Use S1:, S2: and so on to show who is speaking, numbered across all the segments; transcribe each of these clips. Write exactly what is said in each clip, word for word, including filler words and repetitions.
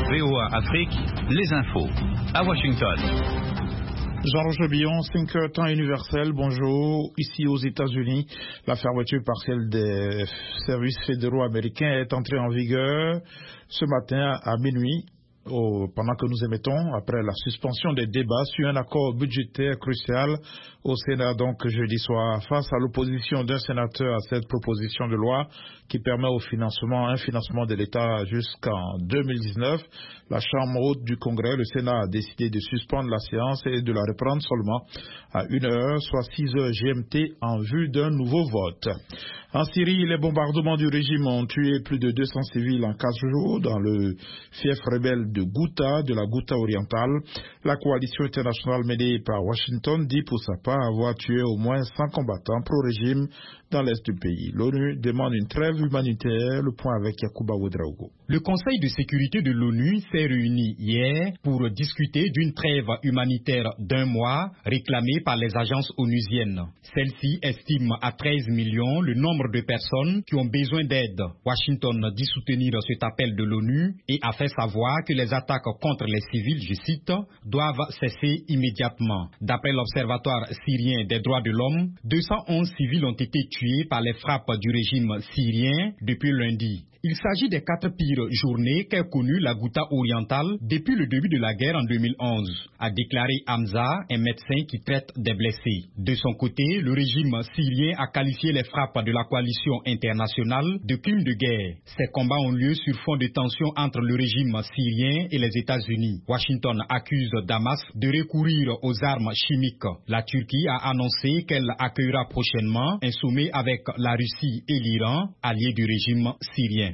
S1: V O A Afrique, les infos. À Washington.
S2: Jean-Roger Billon, cinq heures temps universel, bonjour. Ici aux États-Unis, la fermeture partielle des services fédéraux américains est entrée en vigueur ce matin à minuit. Au, pendant que nous émettons, après la suspension des débats sur un accord budgétaire crucial au Sénat, donc jeudi soir, face à l'opposition d'un sénateur à cette proposition de loi qui permet au financement, un financement de l'État jusqu'en deux mille dix-neuf, la Chambre haute du Congrès, le Sénat, a décidé de suspendre la séance et de la reprendre seulement à une heure, soit six heures G M T, en vue d'un nouveau vote. En Syrie, les bombardements du régime ont tué plus de deux cents civils en quatre jours dans le fief rebelle de Ghouta, de la Ghouta orientale. La coalition internationale menée par Washington dit pour sa part avoir tué au moins cent combattants pro-régime dans l'est du pays. L'ONU demande une trêve humanitaire. Le point avec Yacouba Ouedraogo.
S3: Le Conseil de sécurité de l'ONU s'est réuni hier pour discuter d'une trêve humanitaire d'un mois réclamée par les agences onusiennes. Celle-ci estime à treize millions le nombre de personnes qui ont besoin d'aide. Washington dit soutenir cet appel de l'ONU et a fait savoir que les attaques contre les civils, je cite, doivent cesser immédiatement. D'après l'Observatoire syrien des droits de l'homme, deux cent onze civils ont été tués par les frappes du régime syrien depuis lundi. Il s'agit des quatre pires journées qu'a connues la Ghouta orientale depuis le début de la guerre en deux mille onze, a déclaré Hamza, un médecin qui traite des blessés. De son côté, le régime syrien a qualifié les frappes de la coalition internationale de crimes de guerre. Ces combats ont lieu sur fond de tensions entre le régime syrien et les États-Unis. Washington accuse Damas de recourir aux armes chimiques. La Turquie a annoncé qu'elle accueillera prochainement un sommet avec la Russie et l'Iran, alliés du régime syrien.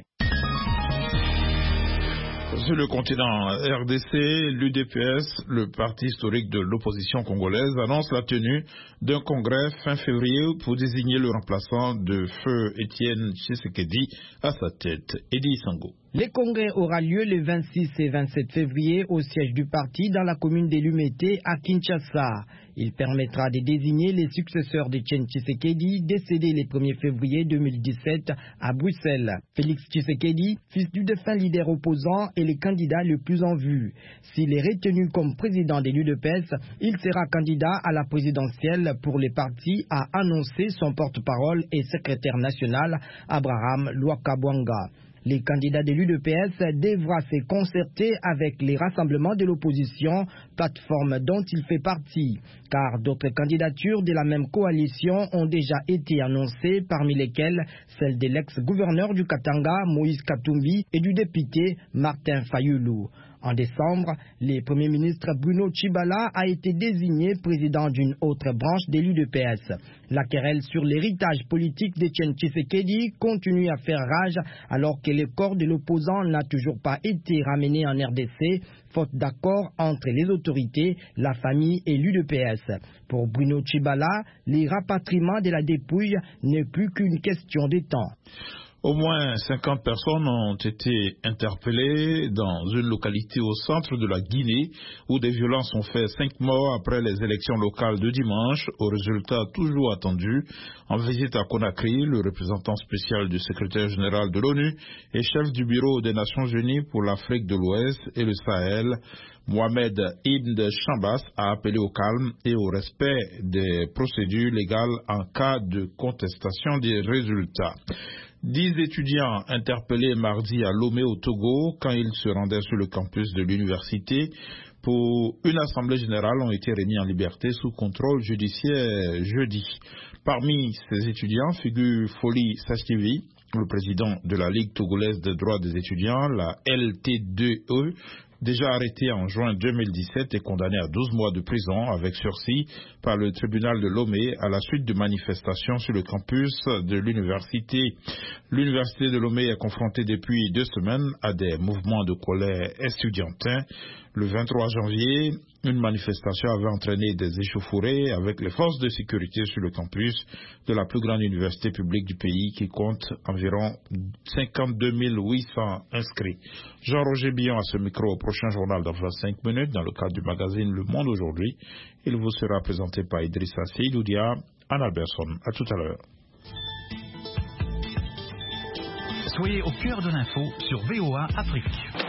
S2: Sur le continent R D C, l'U D P S, le parti historique de l'opposition congolaise, annonce la tenue d'un congrès fin février pour désigner le remplaçant de feu Étienne Tshisekedi à sa tête. Eddie Sango.
S4: Le congrès aura lieu le vingt-six et vingt-sept février au siège du parti dans la commune de Lumete à Kinshasa. Il permettra de désigner les successeurs d'Étienne Tshisekedi, décédé le premier février deux mille dix-sept à Bruxelles. Félix Tshisekedi, fils du défunt leader opposant, est le candidat le plus en vue. S'il est retenu comme président de l'U D P S, il sera candidat à la présidentielle pour le parti, a annoncé son porte-parole et secrétaire national Abraham Lwakabwanga. Les candidats de l'U D P S devra se concerter avec les rassemblements de l'opposition, plateforme dont il fait partie, car d'autres candidatures de la même coalition ont déjà été annoncées, parmi lesquelles celle de l'ex-gouverneur du Katanga, Moïse Katumbi, et du député Martin Fayulu. En décembre, le Premier ministre Bruno Tshibala a été désigné président d'une autre branche de l'U D P S. La querelle sur l'héritage politique d'Étienne Tshisekedi continue à faire rage alors que le corps de l'opposant n'a toujours pas été ramené en R D C, faute d'accord entre les autorités, la famille et l'U D P S. Pour Bruno Tshibala, le rapatriement de la dépouille n'est plus qu'une question de temps.
S2: Au moins cinquante personnes ont été interpellées dans une localité au centre de la Guinée où des violences ont fait cinq morts après les élections locales de dimanche, au résultat toujours attendu. En visite à Conakry, le représentant spécial du secrétaire général de l'ONU et chef du bureau des Nations Unies pour l'Afrique de l'Ouest et le Sahel, Mohamed Ibn Chambas, a appelé au calme et au respect des procédures légales en cas de contestation des résultats. Dix étudiants interpellés mardi à Lomé au Togo quand ils se rendaient sur le campus de l'université pour une assemblée générale ont été remis en liberté sous contrôle judiciaire jeudi. Parmi ces étudiants figure Foli Sastivi, le président de la Ligue togolaise des droits des étudiants, la L T deux E, déjà arrêté en juin deux mille dix-sept et condamné à douze mois de prison avec sursis par le tribunal de Lomé à la suite de manifestations sur le campus de l'université. L'université de Lomé est confrontée depuis deux semaines à des mouvements de colère estudiantins. Le vingt-trois janvier, une manifestation avait entraîné des échauffourées avec les forces de sécurité sur le campus de la plus grande université publique du pays qui compte environ cinquante-deux mille huit cents inscrits. Jean-Roger Billon à ce micro au prochain journal dans vingt-cinq minutes dans le cadre du magazine Le Monde aujourd'hui. Il vous sera présenté par Idrissa Seydoudia, Anne Alberson. À tout à l'heure.
S1: Soyez au cœur de l'info sur V O A Afrique.